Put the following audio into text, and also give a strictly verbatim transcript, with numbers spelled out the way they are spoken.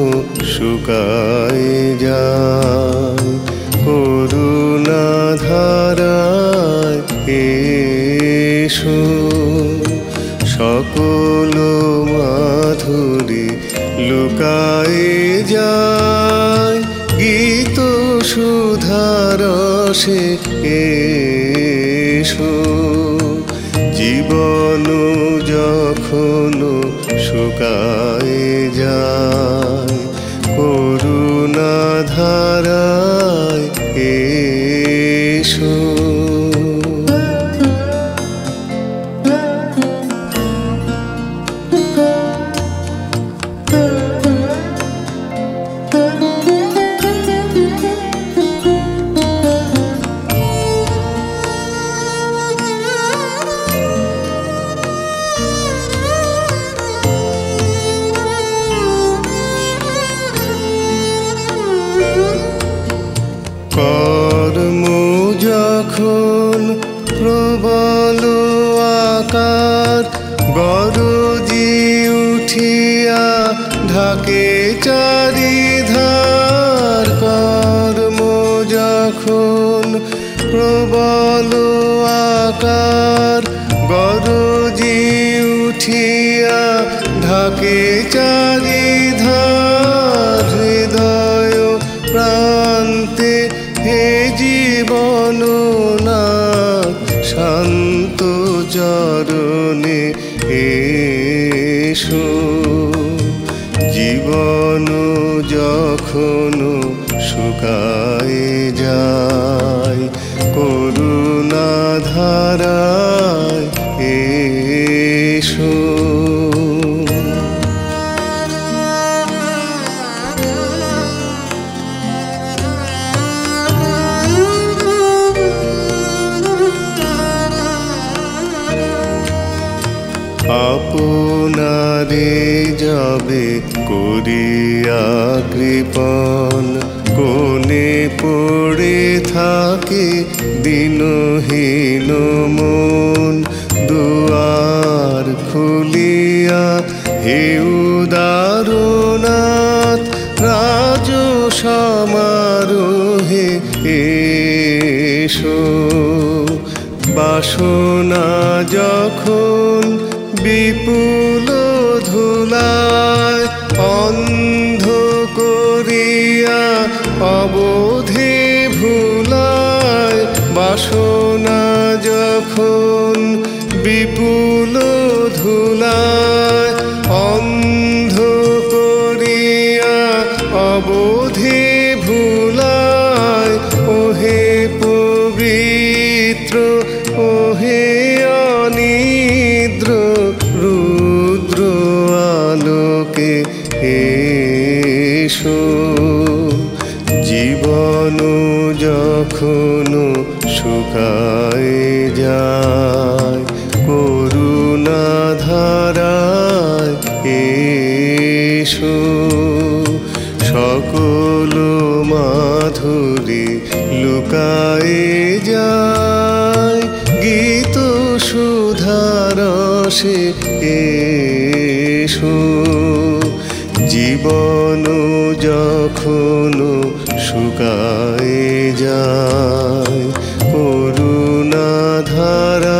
শুকায় যায়। করুণা ধারায় এসো, সকল মাধুরী লুকায় যায়। গীত সুধারসে এসো, জীবন যখন শুকায় যায়। করুণা ধারায় এসো। কর্ম যখন প্রবল আকার গরজি উঠিয়া ঢাকে চারিধার। কর্ম যখন প্রবল আকার গরজি উঠিয়া ঢাকে চারিধার। হৃদয় প্রান্তে হে জীবন নাথ, শান্ত চরণে এসো। জীবন যখন শুকায় যায়, করুণা ধারায় এসো। আপনারে যাবে করিয়া কৃপণ, কোনে পড়ে থাকে দিনহীন মন। দুয়ার খুলিয়া হে উদারনাথ, রাজ সমারোহে এসো। বাসনা যখন বিপুল ধুলায় অন্ধ করিয়া অবধি ভুলায়। বাসনা যখন বিপুল ধুলায় অন্ধ করিয়া অবধি ভুলায়। ওহে পবিত্র, ওহে অনিদ্র, রুদ্র আলোকে এসো। জীবন যখন শুকায় যায়, করুণা ধারায় এসো। সকল মাধুরী লুকায় যায়, গীত সুধারসে এসো। জীবন যখন শুকায় যায়, করুণা ধারা